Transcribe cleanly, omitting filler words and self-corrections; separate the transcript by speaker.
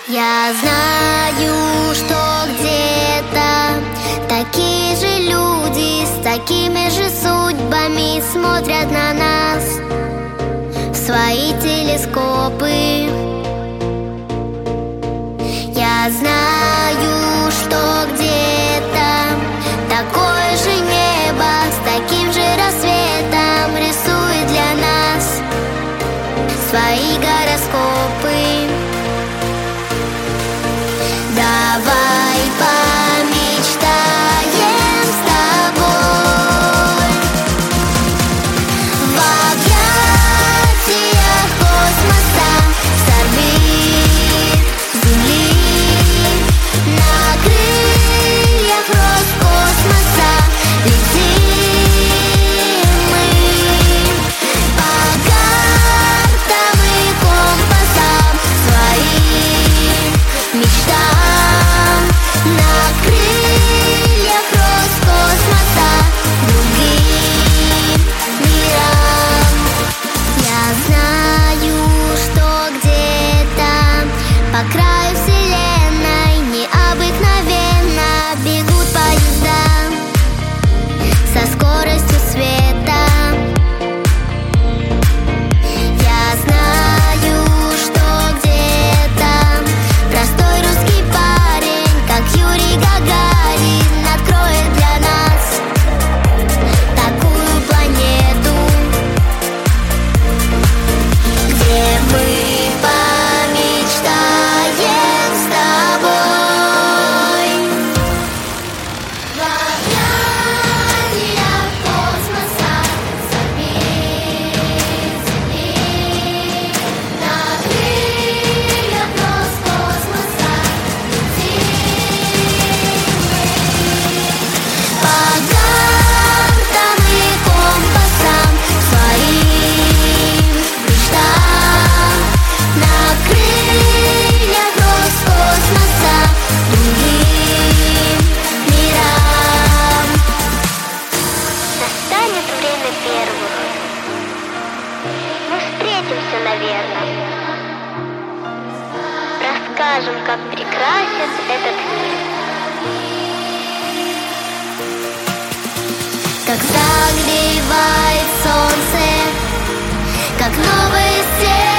Speaker 1: Я знаю, что где-то такие же люди с такими же судьбами смотрят на нас в свои телескопы. Я знаю, что где-то такое же небо с таким же рассветом рисует для нас свои гороскопы. Давай помечтаем с тобой в объятиях космоса, с орбит Земли, на крыльях Роскосмоса летим мы по картам и компасам своим мечтам. На крыльях Роскосмоса другим мирам. Я знаю, что где-то по краю вселенной необыкновенно бегут поезда со скоростью света. Я знаю, что где-то простой русский парень, как Юрий Гагарин, откроет для нас такую планету, где мы помечтаем с тобой в объятиях космоса, с орбит Земли, на крыльях Роскосмоса летим мы по картам и компасам своим мечтам. На крыльях Роскосмоса другим мирам. Настанет время первых. Мы встретимся, наверное. Расскажем, как прекрасен этот мир. Как согревает солнце, как новые стены.